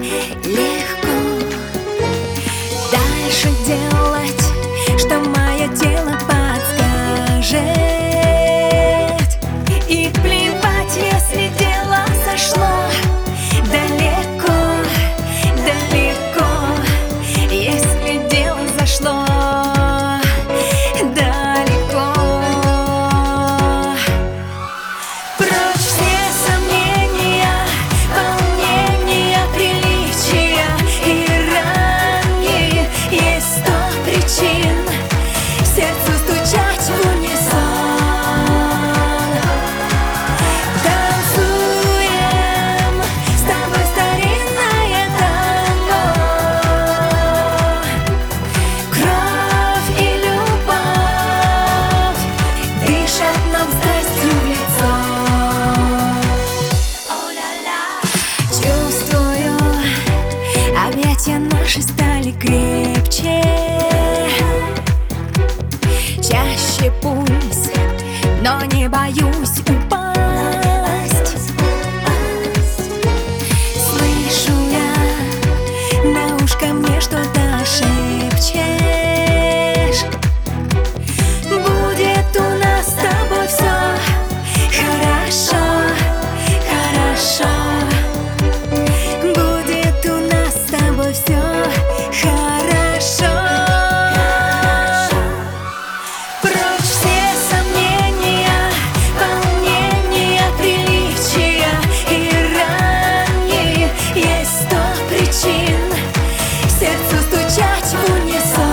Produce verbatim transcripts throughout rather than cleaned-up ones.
легко дальше делать, что мое тело подскажет. И плевать, если дело зашло далеко, далеко, если дело зашло далеко. Прочь все сомнения, волнения, приличия и ранги. Есть сто причин сердцу стучать в унисон. Танцуем с тобой старинное танго. Кровь и любовь дышат нам страстью в лицо. Чувствую, объятия наши стали крепче. Чаще пульс, но не боюсь упасть. Слышу я, на ушко мне что-то шепчешь. Будет у нас с тобой все хорошо, хорошо. Будет у нас с тобой все хорошо. Прочь все сомнения, волнения, приличия и ранги. Есть сто причин сердцу стучать в унисон.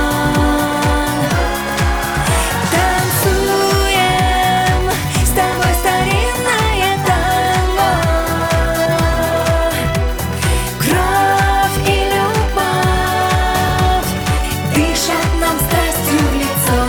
Танцуем с тобой старинное танго. Кровь и любовь дышат нам страстью в лицо.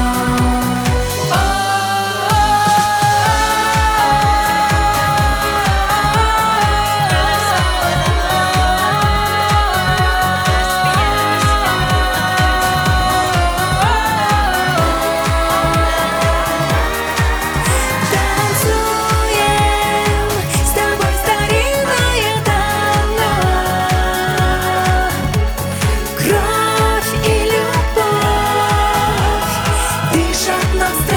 Танцуем с тобой старинное танго. Кровь и любовь дышат нам страстью.